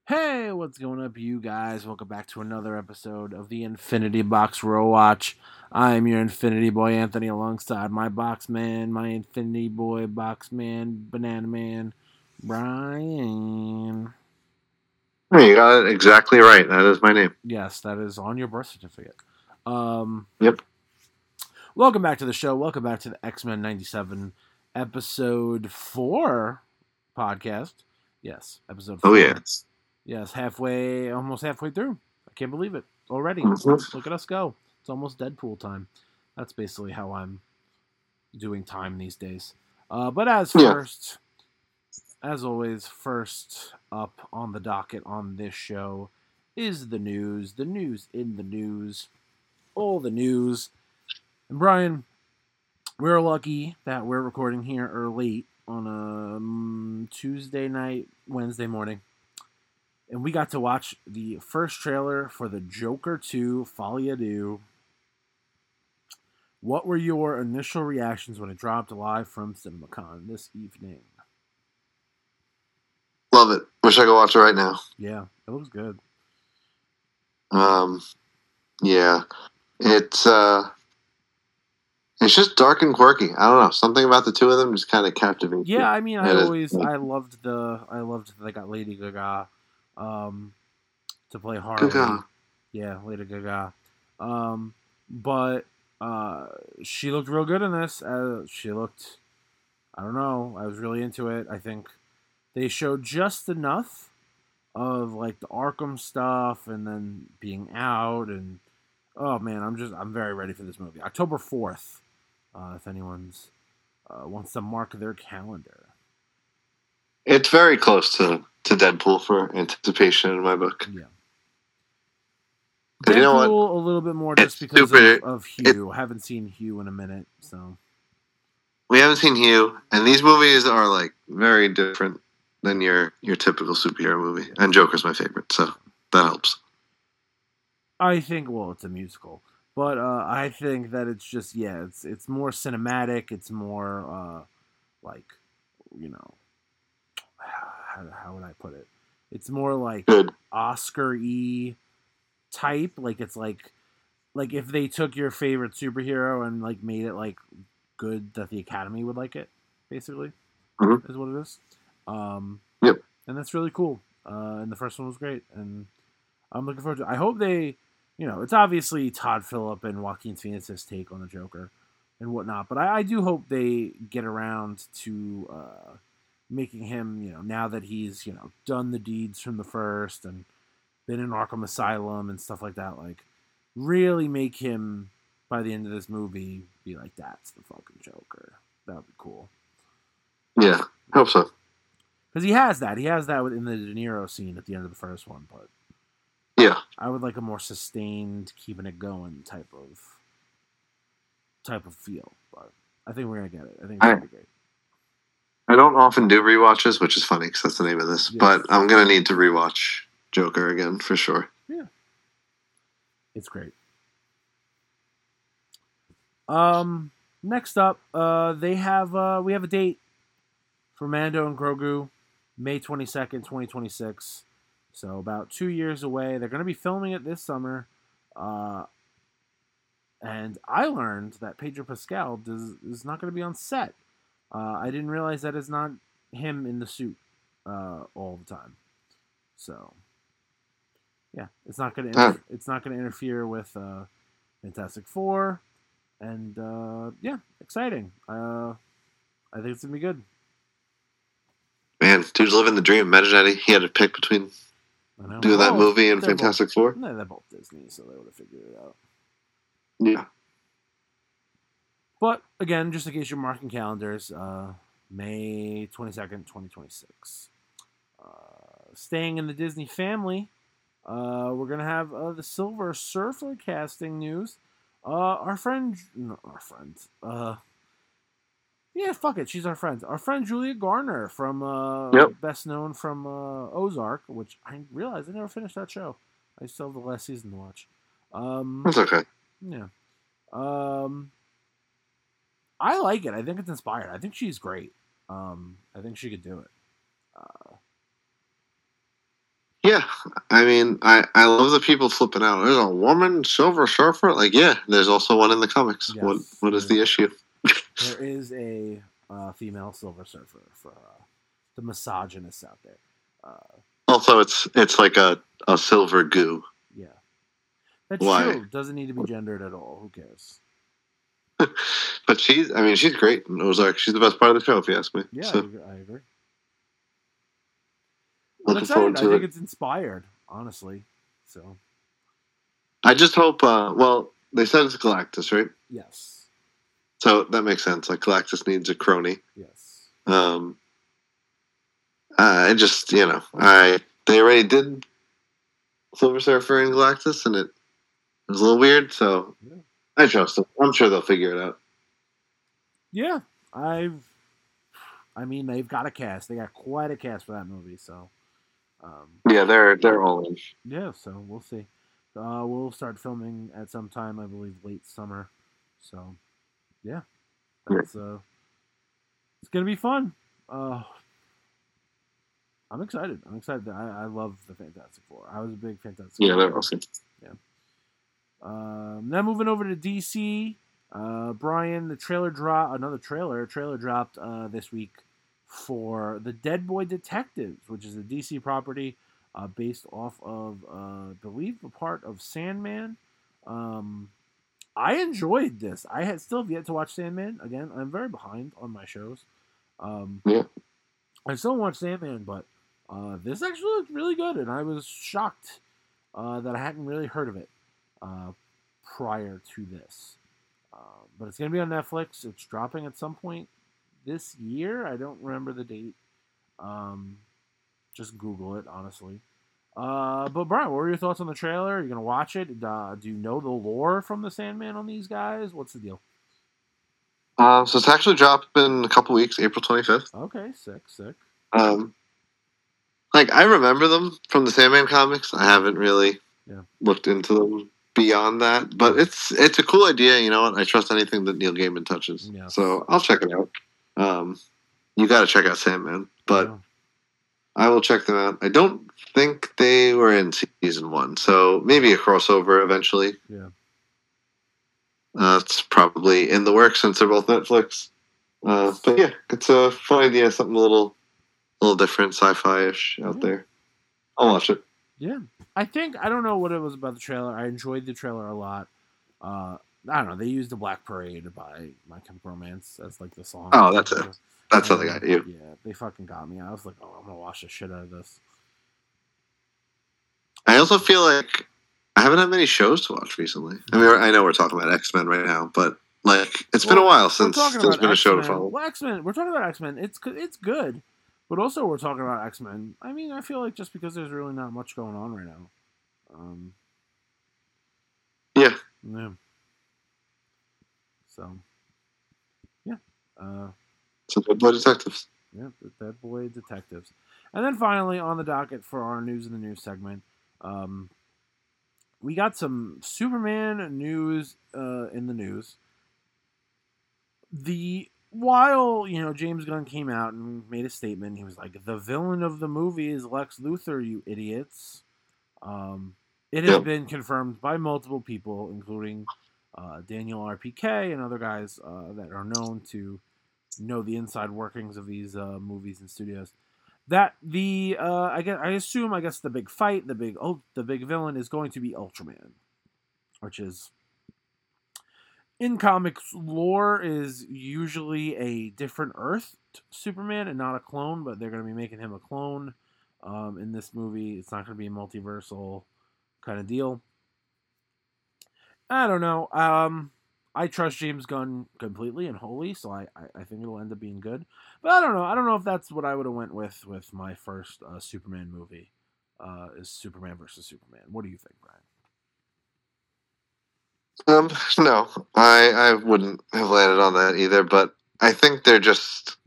Hey, what's going up, you guys? Welcome back to another episode of the Infinity Box Row Watch. I'm your Infinity Boy Anthony, alongside my box man, my Infinity Boy box man, Banana Man, Brian. Hey, you got it exactly right. That is my name. Yes, that is on your birth certificate. Yep. Welcome back to the show. Welcome back to the X-Men 97 episode 4 podcast. Yes, episode 4. Oh, yes. Yes, almost halfway through. I can't believe it already. Mm-hmm. Look at us go. It's almost Deadpool time. That's basically how I'm doing time these days. But Yeah. as always, first up on the docket on this show is the news. The news in the news. All the news. And Brian, we're lucky that we're recording here early on a Tuesday night, Wednesday morning. And we got to watch the first trailer for the Joker 2 Folie à Deux. What were your initial reactions when it dropped live from CinemaCon this evening? Love it. Wish I could watch it right now. Yeah, it looks good. Yeah. It's just dark and quirky. I don't know. Something about the two of them just kind of captivates me. Yeah, I mean, I loved that they got Lady Gaga to play Harley. Gaga. Yeah, Lady Gaga. But she looked real good in this. I don't know. I was really into it. I think they showed just enough of like the Arkham stuff and then being out and oh man, I'm very ready for this movie. October 4th, if anyone's wants to mark their calendar. It's very close to Deadpool for anticipation in my book. Yeah. Deadpool, you know what? A little bit more just because of Hugh. I haven't seen Hugh in a minute, so. We haven't seen Hugh, and these movies are like very different than your typical superhero movie. And Joker's my favorite, so that helps. I think it's a musical, but I think that it's just it's more cinematic. It's more like how would I put it? It's more like Oscar-y type. Like it's like if they took your favorite superhero and like made it like good that the Academy would like it, basically, is what it is. Yep. And that's really cool. And the first one was great, and I'm looking forward to it. I hope they, it's obviously Todd Phillip and Joaquin Phoenix's take on the Joker and whatnot, but I do hope they get around to making him, now that he's, done the deeds from the first and been in Arkham Asylum and stuff like that, like really make him by the end of this movie be like, that's the fucking Joker. That would be cool. Yeah, hope so. Because he has that. He has that in the De Niro scene at the end of the first one, but yeah, I would like a more sustained, keeping it going type of feel. But I think we're gonna get it. I think it's gonna be great. I don't often do rewatches, which is funny because that's the name of this. Yes. But I'm gonna need to rewatch Joker again for sure. Yeah, it's great. Next up, we have a date for Mando and Grogu, May 22nd, 2026. So about 2 years away. They're going to be filming it this summer. And I learned that Pedro Pascal is not going to be on set. I didn't realize that is not him in the suit all the time. So yeah, it's not going to interfere with Fantastic Four, and yeah, exciting. I think it's gonna be good. Man, dude's living the dream. Imagine that he had to pick between doing that movie and Fantastic Four. No, they're both Disney, so they would have figured it out. Yeah. But again, just in case you're marking calendars, May 22nd, 2026. Staying in the Disney family, we're going to have the Silver Surfer casting news. Our friend, yeah, fuck it, she's our friend. Our friend Julia Garner from, best known from Ozark, which I realized I never finished that show. I still have the last season to watch. That's okay. Yeah. I like it. I think it's inspired. I think she's great. I think she could do it. Yeah, I mean, I love the people flipping out. There's a woman Silver Surfer. Like, yeah, there's also one in the comics. Yes, what is the issue? There is a female Silver Surfer for the misogynists out there. Also, it's like a silver goo. Yeah, that's Why? true. Doesn't need to be gendered at all. Who cares? But she's great in Ozark. She's the best part of the show, if you ask me. Yeah, So, I agree. looking forward I to think it. it's inspired, honestly. So I just hope. Well, they said it's Galactus, right? yes, So that makes sense. Like Galactus needs a crony. yes. I just they already did Silver Surfer and Galactus, and it was a little weird. So Yeah. I trust them. I'm sure they'll figure it out. Yeah, I mean, they've got a cast. They got quite a cast for that movie. So Yeah, they're all in. yeah, so we'll see. We'll start filming at some time, I believe, late summer. So yeah, that's it's gonna be fun. I'm excited. I love the Fantastic Four. I was a big Fantastic Four. Yeah, they're awesome. Yeah. Now moving over to DC. Brian, the trailer dropped this week for the Dead Boy Detectives, which is a DC property based off of, I believe, a part of Sandman. I enjoyed this. Still have yet to watch Sandman. Again, I'm very behind on my shows. Yeah. I still watch Sandman, but this actually looked really good, and I was shocked that I hadn't really heard of it prior to this. But it's going to be on Netflix. It's dropping at some point this year. I don't remember the date. Just Google it, honestly. But Brian, what were your thoughts on the trailer? Are you going to watch it? Do you know the lore from the Sandman on these guys? What's the deal? So it's actually dropped in a couple weeks, April 25th. Okay, sick. Like I remember them from the Sandman comics. I haven't really Yeah. looked into them beyond that, but it's a cool idea. You know what? I trust anything that Neil Gaiman touches, Yes. so I'll check it out. You got to check out Sandman, but Yeah. I will check them out. I don't think they were in season 1, so maybe a crossover eventually. Yeah. It's probably in the works since they're both Netflix. But yeah, it's a fun idea, something a little different, sci-fi-ish out there. I'll watch it. Yeah. I don't know what it was about the trailer. I enjoyed the trailer a lot. I don't know. They used the Black Parade by My Chemical Romance as like the song. Oh, that's it. That's how they got you. Yeah, they fucking got me. I was like, oh, I'm gonna watch the shit out of this. I also feel like I haven't had many shows to watch recently. I mean, I know we're talking about X-Men right now, but like it's been a while since there's been a show to follow. Well, X-Men. We're talking about X-Men. It's good, but also we're talking about X-Men. I mean, I feel like just because there's really not much going on right now. Yeah. So, yeah. So Dead Boy Detectives. Yeah, the Dead Boy Detectives. And then finally, on the docket for our news in the news segment, we got some Superman news in the news. While James Gunn came out and made a statement, he was like, "The villain of the movie is Lex Luthor, you idiots." It has been confirmed by multiple people, including Daniel RPK and other guys that are known to know the inside workings of these movies and studios. That the big fight, the big villain is going to be Ultraman, which is in comics lore is usually a different Earth Superman and not a clone, but they're going to be making him a clone in this movie. It's not going to be a multiversal kind of deal. I don't know. I trust James Gunn completely and wholly, so I think it'll end up being good. But I don't know. I don't know if that's what I would have went with my first Superman movie. Is Superman versus Superman. What do you think, Brian? No, I wouldn't have landed on that either. But I think they're just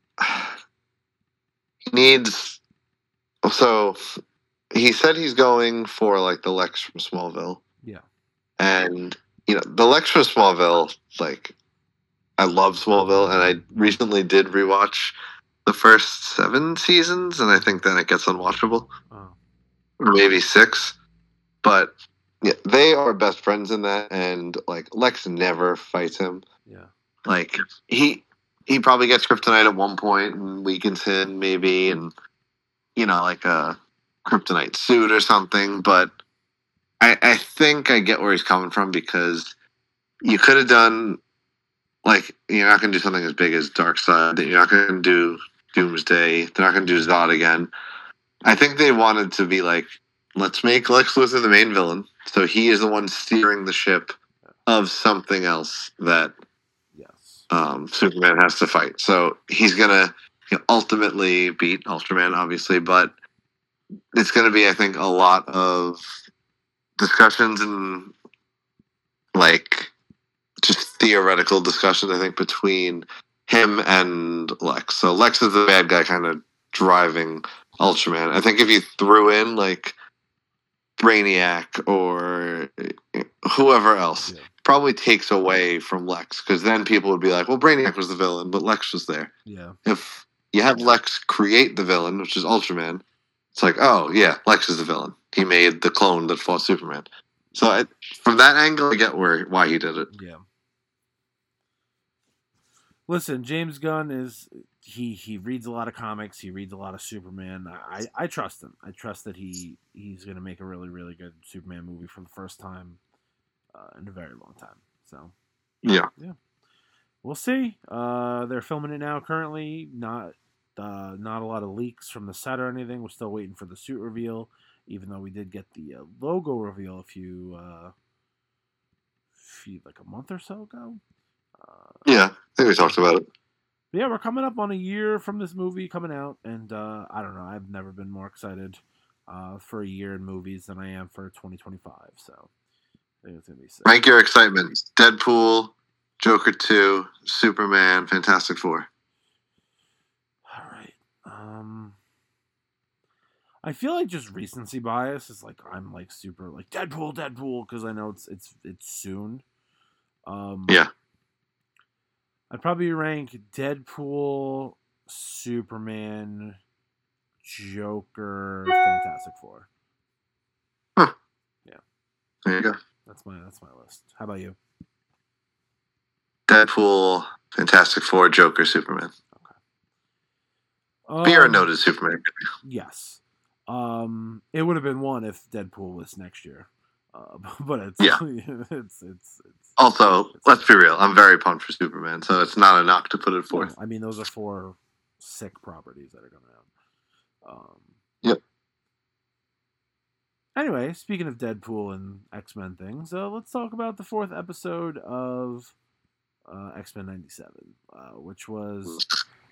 needs. So he said he's going for like the Lex from Smallville. Yeah, and. The Lex from Smallville, like, I love Smallville, and I recently did rewatch the first 7 seasons, and I think then it gets unwatchable. Oh. or maybe 6. But yeah, they are best friends in that, and like Lex never fights him. Yeah. Like he probably gets kryptonite at one point and weakens him maybe, and like a kryptonite suit or something. But I think I get where he's coming from, because you could have done, like, you're not going to do something as big as Darkseid. You're not going to do Doomsday. They're not going to do Zod again. I think they wanted to be like, let's make Lex Luthor the main villain, so he is the one steering the ship of something else that Superman has to fight. So he's going to ultimately beat Ultraman, obviously, but it's going to be, I think, a lot of discussions and like just theoretical discussions, I think, between him and Lex. So Lex is the bad guy kind of driving Ultraman. I think if you threw in like Brainiac or whoever else, probably takes away from Lex, because then people would be like, well, Brainiac was the villain, but Lex was there. Yeah. If you have Lex create the villain, which is Ultraman, it's like, oh, yeah, Lex is the villain. He made the clone that fought Superman. So from that angle, I get why he did it. Yeah. Listen, James Gunn he reads a lot of comics. He reads a lot of Superman. I trust him. I trust that he's going to make a really, really good Superman movie for the first time in a very long time. So yeah. We'll see. They're filming it now currently. Not a lot of leaks from the set or anything. We're still waiting for the suit reveal, even though we did get the logo reveal like a month or so ago. Yeah, I think we talked about it. Yeah, we're coming up on a year from this movie coming out, and I don't know. I've never been more excited for a year in movies than I am for 2025. So I think it's gonna be sick. Rank your excitement: Deadpool, Joker 2, Superman, Fantastic Four. All right. I feel like just recency bias is like I'm like super like Deadpool because I know it's soon. Yeah. I'd probably rank Deadpool, Superman, Joker, Fantastic Four. Huh. Yeah. There you go. That's my list. How about you? Deadpool, Fantastic Four, Joker, Superman. Okay. But you're a noted Superman. Yes. It would have been one if Deadpool was next year. But it's it's also, let's be real, I'm very pumped for Superman, so it's not a knock to put it forth. I mean, those are 4 sick properties that are coming out. Yep. Anyway, speaking of Deadpool and X-Men things, let's talk about the 4th episode of X-Men 97, which was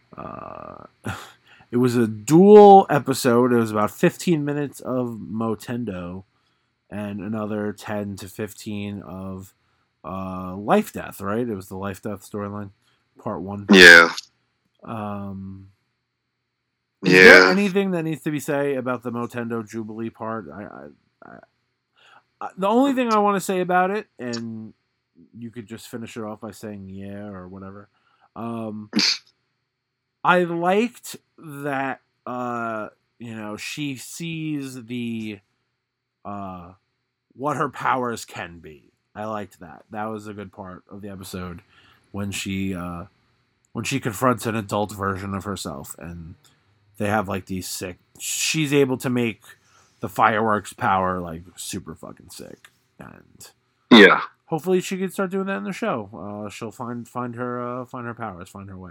it was a dual episode. It was about 15 minutes of Motendo and another 10 to 15 of Life Death, right? It was the Life Death storyline, part 1. Yeah. Is there anything that needs to be said about the Motendo Jubilee part? The only thing I want to say about it, and you could just finish it off by saying yeah or whatever. I liked that she sees the what her powers can be. I liked that. That was a good part of the episode when she confronts an adult version of herself, and they have like these sick. She's able to make the fireworks power like super fucking sick, and yeah, hopefully she can start doing that in the show. She'll find her powers, find her way.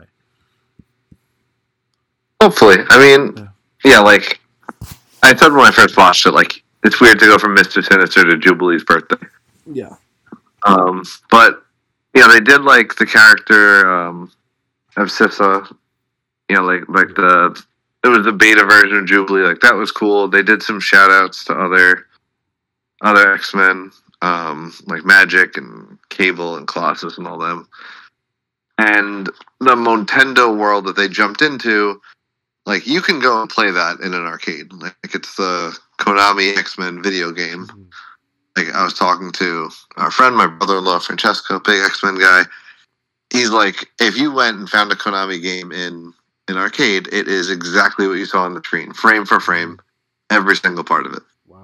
Hopefully, I mean, yeah, like I said when I first watched it, like it's weird to go from Mr. Sinister to Jubilee's birthday. Yeah. But they did like the character of Sissa. Like it was the beta version of Jubilee. Like that was cool. They did some shout outs to other X-Men, like Magic and Cable and Colossus and all them. And the Motendo world that they jumped into, like you can go and play that in an arcade. Like it's the Konami X-Men video game. Mm-hmm. Like I was talking to our friend, my brother-in-law Francesco, big X-Men guy. He's like, if you went and found a Konami game in an arcade, it is exactly what you saw on the screen, frame for frame, every single part of it. Wow.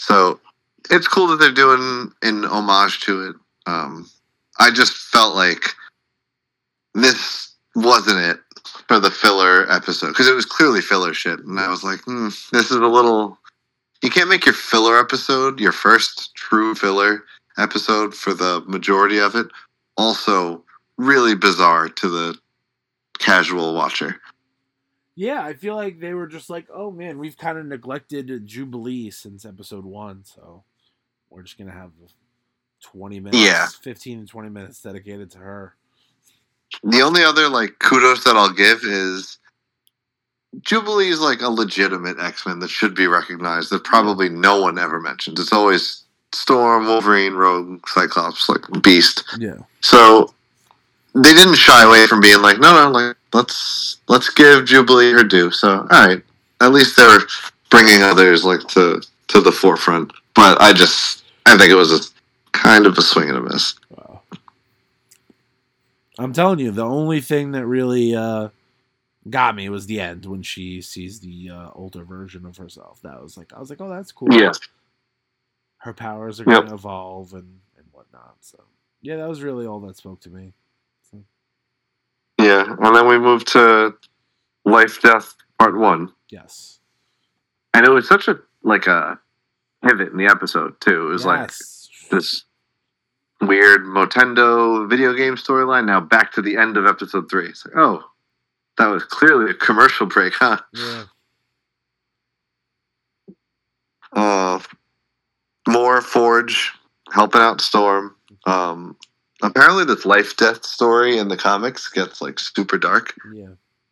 So it's cool that they're doing an homage to it. I just felt like this wasn't it for the filler episode because it was clearly filler shit, and I was like, this is a little. You can't make your filler episode your first true filler episode for the majority of it. Also, really bizarre to the casual watcher. Yeah, I feel like they were just like, oh man, we've kind of neglected Jubilee since episode 1, so we're just gonna have 20 minutes, 15 and 20 minutes dedicated to her. The only other like kudos that I'll give is Jubilee is like a legitimate X-Men that should be recognized that probably no one ever mentions. It's always Storm, Wolverine, Rogue, Cyclops, like Beast. Yeah. So they didn't shy away from being like, no, like let's give Jubilee her due. So all right, at least they're bringing others like to the forefront. But I think it was a kind of a swing and a miss. Wow. I'm telling you, the only thing that really got me was the end when she sees the older version of herself. I was like, oh, that's cool. Yeah. Her powers are going to evolve and whatnot. So yeah, that was really all that spoke to me. So. Yeah, and then we moved to Life Death Part 1. Yes. And it was such a pivot in the episode too. It was like this weird Motendo video game storyline. Now back to the end of episode 3. It's like, oh, that was clearly a commercial break, huh? Yeah. More Forge helping out Storm. Apparently, this life death story in the comics gets like super dark. Yeah.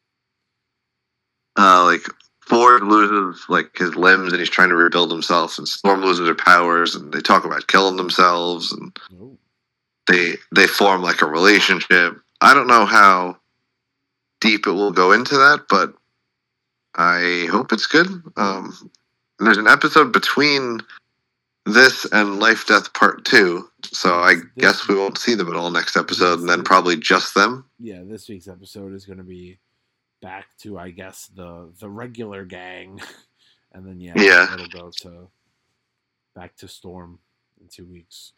Like Forge loses like his limbs and he's trying to rebuild himself, and Storm loses her powers, and they talk about killing themselves, and they form like a relationship. I don't know how deep it will go into that, but I hope it's good. There's an episode between this and Life Death Part 2, so I guess we won't see them at all next episode, and then probably just them. Yeah, this week's episode is going to be back to, I guess, the regular gang, and then it'll go to back to Storm in 2 weeks.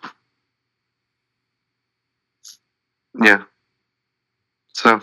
Yeah. So,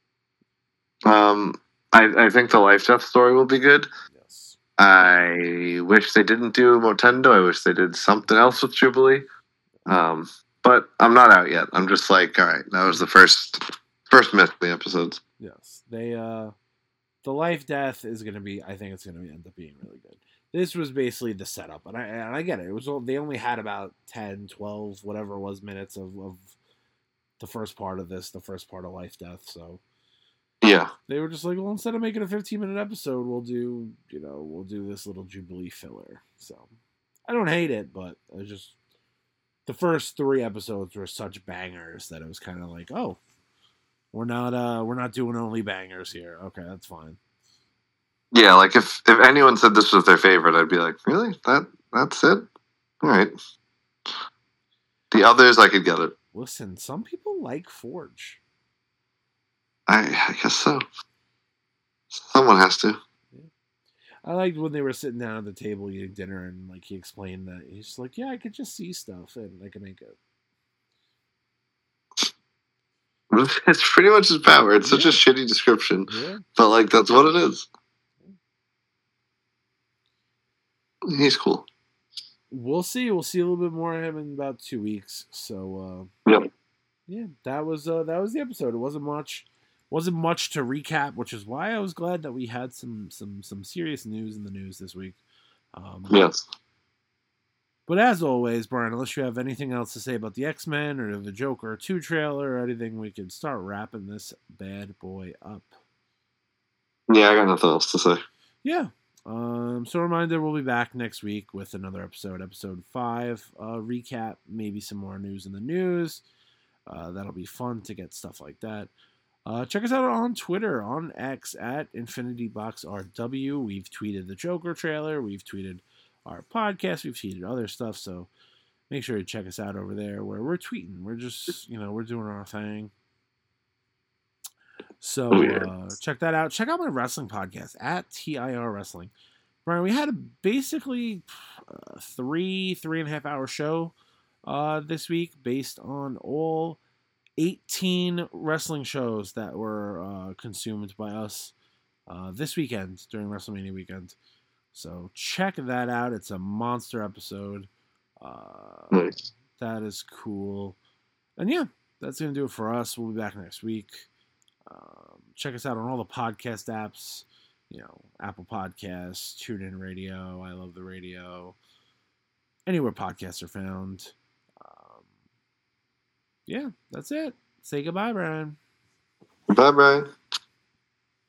I think the Life Death story will be good. Yes. I wish they didn't do Motendo. I wish they did something else with Jubilee. But I'm not out yet. I'm just like, all right, that was the first myth of the episodes. Yes. They the Life Death is going to be, I think it's going to end up being really good. This was basically the setup, and I get it. It was they only had about 10, 12, whatever it was minutes of the first part of this, the first part of Life Death. So yeah, they were just like, well, instead of making a 15-minute episode, we'll do this little Jubilee filler. So I don't hate it, but it's just the first 3 episodes were such bangers that it was kind of like, oh, we're not doing only bangers here. Okay, that's fine. Yeah, like if anyone said this was their favorite, I'd be like, really? That's it? All right. The others, I could get it. Listen, some people like Forge. I guess so. Someone has to. Yeah. I liked when they were sitting down at the table eating dinner, and like he explained that he's just like, yeah, I could just see stuff and I can make it. It's pretty much his power. It's such a shitty description, but like that's what it is. He's cool. We'll see. We'll see a little bit more of him in about 2 weeks. So yeah, that was the episode. It wasn't much to recap, which is why I was glad that we had some serious news in the news this week. Yes. But as always, Brian, unless you have anything else to say about the X-Men or the Joker 2 trailer or anything, we can start wrapping this bad boy up. Yeah, I got nothing else to say. Yeah. So reminder, we'll be back next week with another episode 5, recap, maybe some more news in the news. That'll be fun to get stuff like that. Check us out on Twitter, on X, at InfinityBoxRW. We've tweeted the Joker trailer. We've tweeted our podcast. We've tweeted other stuff. So make sure to check us out over there where we're tweeting. We're just, we're doing our thing. So check that out. Check out my wrestling podcast at TIR Wrestling. Brian, we had a basically 3.5 hour show this week based on all 18 wrestling shows that were consumed by us this weekend during WrestleMania weekend. So check that out. It's a monster episode. Nice. That is cool. And yeah, that's going to do it for us. We'll be back next week. Check us out on all the podcast apps. Apple Podcasts, TuneIn Radio, I Love the Radio, anywhere podcasts are found. Yeah, that's it. Say goodbye, Brian. Bye, Brian.